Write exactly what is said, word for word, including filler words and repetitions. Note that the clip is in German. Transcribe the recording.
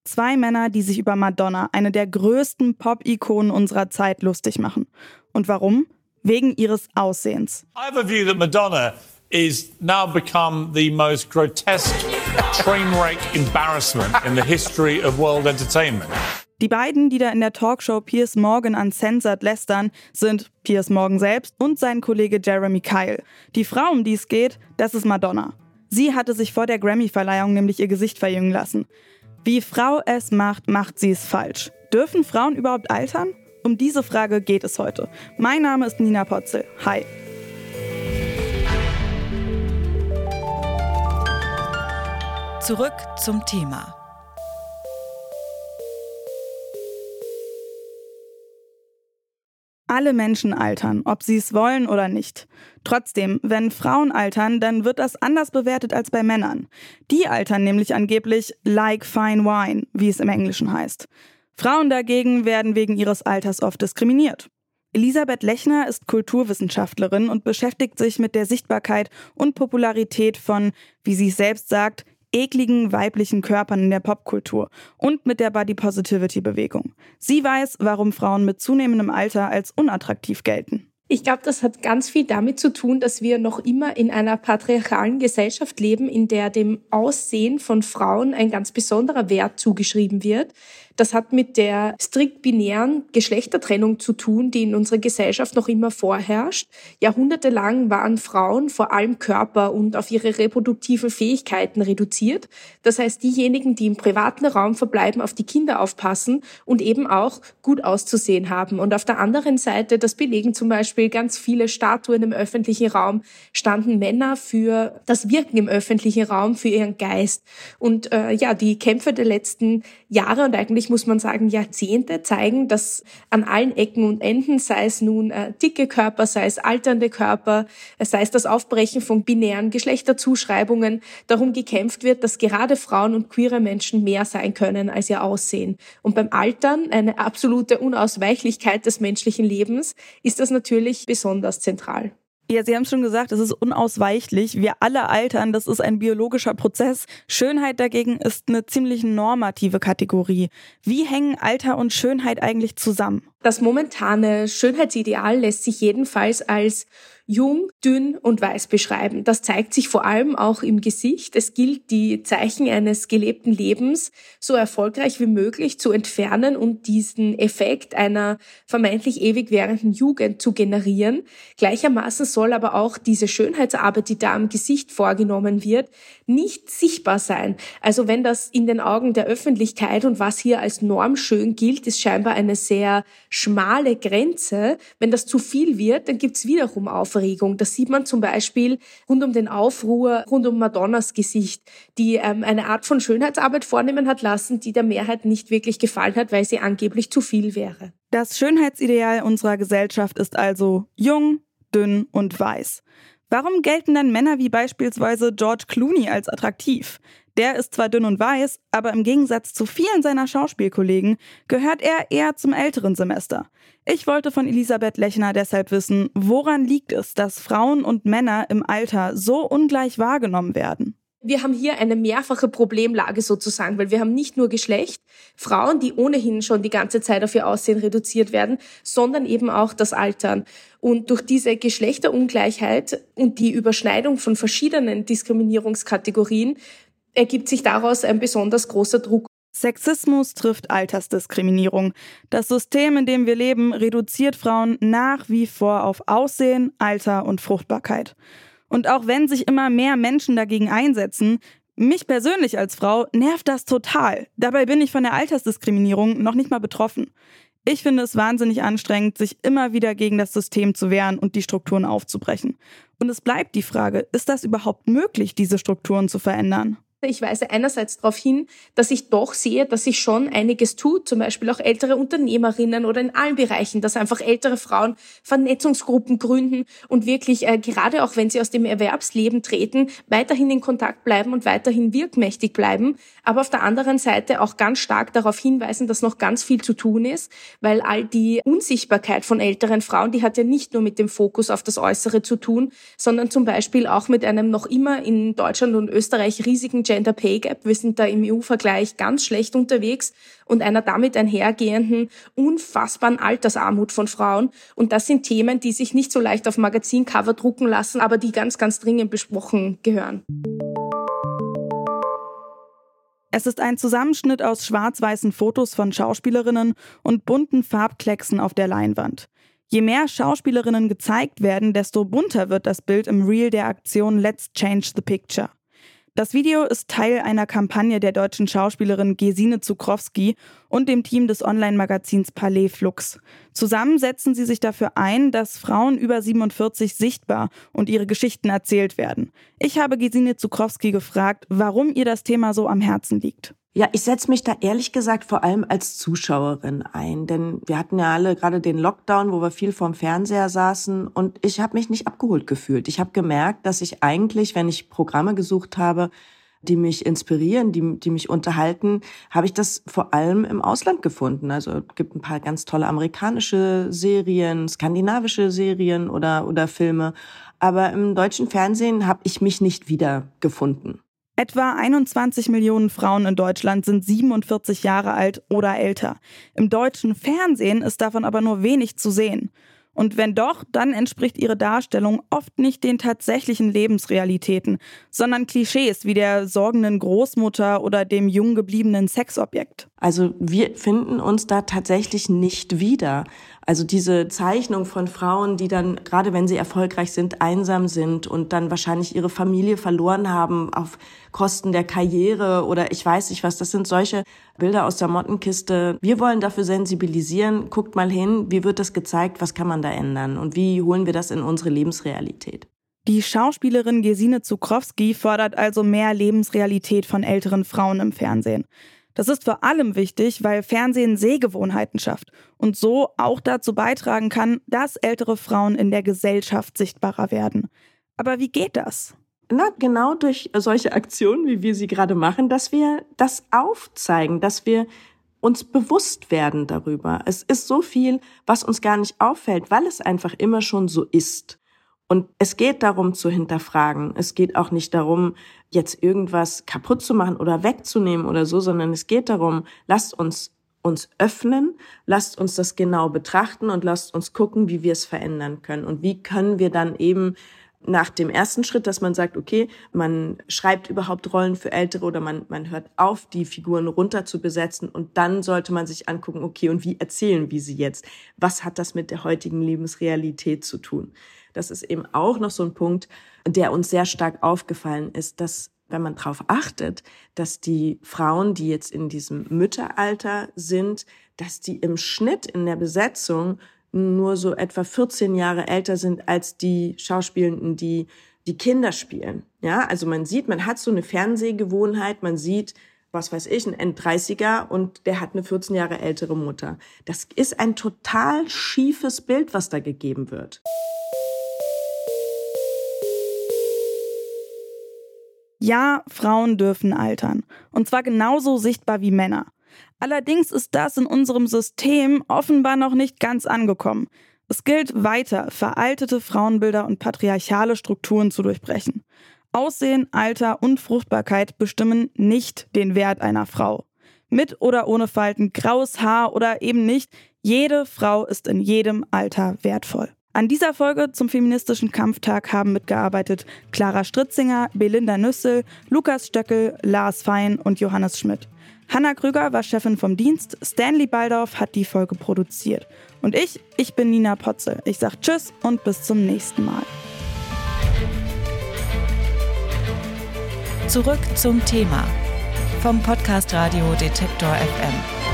Zwei Männer, die sich über Madonna, eine der größten Pop-Ikonen unserer Zeit, lustig machen. Und warum? Wegen ihres Aussehens. I have a view that Madonna is now become the most grotesque train wreck embarrassment in the history of world entertainment. Die beiden, die da in der Talkshow Piers Morgan Uncensored lästern, sind Piers Morgan selbst und sein Kollege Jeremy Kyle. Die Frau, um die es geht, das ist Madonna. Sie hatte sich vor der Grammy-Verleihung nämlich ihr Gesicht verjüngen lassen. Wie Frau es macht, macht sie es falsch. Dürfen Frauen überhaupt altern? Um diese Frage geht es heute. Mein Name ist Nina Potzel. Hi. Zurück zum Thema. Alle Menschen altern, ob sie es wollen oder nicht. Trotzdem, wenn Frauen altern, dann wird das anders bewertet als bei Männern. Die altern nämlich angeblich like fine wine, wie es im Englischen heißt. Frauen dagegen werden wegen ihres Alters oft diskriminiert. Elisabeth Lechner ist Kulturwissenschaftlerin und beschäftigt sich mit der Sichtbarkeit und Popularität von, wie sie es selbst sagt, ekligen weiblichen Körpern in der Popkultur und mit der Body-Positivity-Bewegung. Sie weiß, warum Frauen mit zunehmendem Alter als unattraktiv gelten. Ich glaube, das hat ganz viel damit zu tun, dass wir noch immer in einer patriarchalen Gesellschaft leben, in der dem Aussehen von Frauen ein ganz besonderer Wert zugeschrieben wird. Das hat mit der strikt binären Geschlechtertrennung zu tun, die in unserer Gesellschaft noch immer vorherrscht. Jahrhundertelang waren Frauen vor allem Körper und auf ihre reproduktiven Fähigkeiten reduziert. Das heißt, diejenigen, die im privaten Raum verbleiben, auf die Kinder aufpassen und eben auch gut auszusehen haben. Und auf der anderen Seite, das belegen zum Beispiel ganz viele Statuen im öffentlichen Raum, standen Männer für das Wirken im öffentlichen Raum, für ihren Geist. Und äh, ja, die Kämpfe der letzten Jahre und eigentlich muss man sagen Jahrzehnte zeigen, dass an allen Ecken und Enden, sei es nun äh, dicke Körper, sei es alternde Körper, sei es das Aufbrechen von binären Geschlechterzuschreibungen, darum gekämpft wird, dass gerade Frauen und queere Menschen mehr sein können als ihr Aussehen. Und beim Altern, eine absolute Unausweichlichkeit des menschlichen Lebens, ist das natürlich besonders zentral. Ja, Sie haben es schon gesagt, es ist unausweichlich. Wir alle altern, das ist ein biologischer Prozess. Schönheit dagegen ist eine ziemlich normative Kategorie. Wie hängen Alter und Schönheit eigentlich zusammen? Das momentane Schönheitsideal lässt sich jedenfalls als jung, dünn und weiß beschreiben. Das zeigt sich vor allem auch im Gesicht. Es gilt, die Zeichen eines gelebten Lebens so erfolgreich wie möglich zu entfernen und diesen Effekt einer vermeintlich ewig währenden Jugend zu generieren. Gleichermaßen soll aber auch diese Schönheitsarbeit, die da am Gesicht vorgenommen wird, nicht sichtbar sein. Also wenn das in den Augen der Öffentlichkeit und was hier als Norm schön gilt, ist scheinbar eine sehr schmale Grenze. Wenn das zu viel wird, dann gibt's wiederum Aufregung. Das sieht man zum Beispiel rund um den Aufruhr, rund um Madonnas Gesicht, die ähm, eine Art von Schönheitsarbeit vornehmen hat lassen, die der Mehrheit nicht wirklich gefallen hat, weil sie angeblich zu viel wäre. Das Schönheitsideal unserer Gesellschaft ist also jung, dünn und weiß. Warum gelten dann Männer wie beispielsweise George Clooney als attraktiv? Der ist zwar dünn und weiß, aber im Gegensatz zu vielen seiner Schauspielkollegen gehört er eher zum älteren Semester. Ich wollte von Elisabeth Lechner deshalb wissen, woran liegt es, dass Frauen und Männer im Alter so ungleich wahrgenommen werden? Wir haben hier eine mehrfache Problemlage sozusagen, weil wir haben nicht nur Geschlecht, Frauen, die ohnehin schon die ganze Zeit auf ihr Aussehen reduziert werden, sondern eben auch das Altern. Und durch diese Geschlechterungleichheit und die Überschneidung von verschiedenen Diskriminierungskategorien ergibt sich daraus ein besonders großer Druck. Sexismus trifft Altersdiskriminierung. Das System, in dem wir leben, reduziert Frauen nach wie vor auf Aussehen, Alter und Fruchtbarkeit. Und auch wenn sich immer mehr Menschen dagegen einsetzen, mich persönlich als Frau nervt das total. Dabei bin ich von der Altersdiskriminierung noch nicht mal betroffen. Ich finde es wahnsinnig anstrengend, sich immer wieder gegen das System zu wehren und die Strukturen aufzubrechen. Und es bleibt die Frage, ist das überhaupt möglich, diese Strukturen zu verändern? Ich weise einerseits darauf hin, dass ich doch sehe, dass sich schon einiges tut, zum Beispiel auch ältere Unternehmerinnen oder in allen Bereichen, dass einfach ältere Frauen Vernetzungsgruppen gründen und wirklich, äh, gerade auch wenn sie aus dem Erwerbsleben treten, weiterhin in Kontakt bleiben und weiterhin wirkmächtig bleiben, aber auf der anderen Seite auch ganz stark darauf hinweisen, dass noch ganz viel zu tun ist, weil all die Unsichtbarkeit von älteren Frauen, die hat ja nicht nur mit dem Fokus auf das Äußere zu tun, sondern zum Beispiel auch mit einem noch immer in Deutschland und Österreich riesigen Gender Pay Gap. Wir sind da im E U-Vergleich ganz schlecht unterwegs und einer damit einhergehenden unfassbaren Altersarmut von Frauen. Und das sind Themen, die sich nicht so leicht auf Magazincover drucken lassen, aber die ganz, ganz dringend besprochen gehören. Es ist ein Zusammenschnitt aus schwarz-weißen Fotos von Schauspielerinnen und bunten Farbklecksen auf der Leinwand. Je mehr Schauspielerinnen gezeigt werden, desto bunter wird das Bild im Reel der Aktion Let's Change the Picture. Das Video ist Teil einer Kampagne der deutschen Schauspielerin Gesine Zukrowski und dem Team des Online-Magazins Palais Flux. Zusammen setzen sie sich dafür ein, dass Frauen über siebenundvierzig sichtbar und ihre Geschichten erzählt werden. Ich habe Gesine Zukrowski gefragt, warum ihr das Thema so am Herzen liegt. Ja, ich setze mich da ehrlich gesagt vor allem als Zuschauerin ein, denn wir hatten ja alle gerade den Lockdown, wo wir viel vorm Fernseher saßen und ich habe mich nicht abgeholt gefühlt. Ich habe gemerkt, dass ich eigentlich, wenn ich Programme gesucht habe, die mich inspirieren, die, die mich unterhalten, habe ich das vor allem im Ausland gefunden. Also es gibt ein paar ganz tolle amerikanische Serien, skandinavische Serien oder, oder Filme, aber im deutschen Fernsehen habe ich mich nicht wiedergefunden. Etwa einundzwanzig Millionen Frauen in Deutschland sind siebenundvierzig Jahre alt oder älter. Im deutschen Fernsehen ist davon aber nur wenig zu sehen. Und wenn doch, dann entspricht ihre Darstellung oft nicht den tatsächlichen Lebensrealitäten, sondern Klischees wie der sorgenden Großmutter oder dem jung gebliebenen Sexobjekt. Also wir finden uns da tatsächlich nicht wieder. Also diese Zeichnung von Frauen, die dann, gerade wenn sie erfolgreich sind, einsam sind und dann wahrscheinlich ihre Familie verloren haben auf Kosten der Karriere oder ich weiß nicht was, das sind solche Bilder aus der Mottenkiste. Wir wollen dafür sensibilisieren, guckt mal hin, wie wird das gezeigt, was kann man da ändern und wie holen wir das in unsere Lebensrealität. Die Schauspielerin Gesine Zukrowski fordert also mehr Lebensrealität von älteren Frauen im Fernsehen. Das ist vor allem wichtig, weil Fernsehen Sehgewohnheiten schafft und so auch dazu beitragen kann, dass ältere Frauen in der Gesellschaft sichtbarer werden. Aber wie geht das? Na, genau durch solche Aktionen, wie wir sie gerade machen, dass wir das aufzeigen, dass wir uns bewusst werden darüber. Es ist so viel, was uns gar nicht auffällt, weil es einfach immer schon so ist. Und es geht darum zu hinterfragen. Es geht auch nicht darum, jetzt irgendwas kaputt zu machen oder wegzunehmen oder so, sondern es geht darum, lasst uns uns öffnen, lasst uns das genau betrachten und lasst uns gucken, wie wir es verändern können. Und wie können wir dann eben nach dem ersten Schritt, dass man sagt, okay, man schreibt überhaupt Rollen für Ältere oder man, man hört auf, die Figuren runter zu besetzen und dann sollte man sich angucken, okay, und wie erzählen wir sie jetzt? Was hat das mit der heutigen Lebensrealität zu tun? Das ist eben auch noch so ein Punkt, der uns sehr stark aufgefallen ist, dass, wenn man darauf achtet, dass die Frauen, die jetzt in diesem Mütteralter sind, dass die im Schnitt in der Besetzung nur so etwa vierzehn Jahre älter sind als die Schauspielenden, die die Kinder spielen. Ja, also man sieht, man hat so eine Fernsehgewohnheit, man sieht, was weiß ich, ein Enddreißiger und der hat eine vierzehn Jahre ältere Mutter. Das ist ein total schiefes Bild, was da gegeben wird. Ja, Frauen dürfen altern. Und zwar genauso sichtbar wie Männer. Allerdings ist das in unserem System offenbar noch nicht ganz angekommen. Es gilt weiter, veraltete Frauenbilder und patriarchale Strukturen zu durchbrechen. Aussehen, Alter und Fruchtbarkeit bestimmen nicht den Wert einer Frau. Mit oder ohne Falten, graues Haar oder eben nicht, jede Frau ist in jedem Alter wertvoll. An dieser Folge zum Feministischen Kampftag haben mitgearbeitet Clara Stritzinger, Belinda Nüssel, Lukas Stöckel, Lars Fein und Johannes Schmidt. Hanna Krüger war Chefin vom Dienst, Stanley Baldorf hat die Folge produziert. Und ich, ich bin Nina Potzel. Ich sag Tschüss und bis zum nächsten Mal. Zurück zum Thema vom Podcast Radio Detektor F M.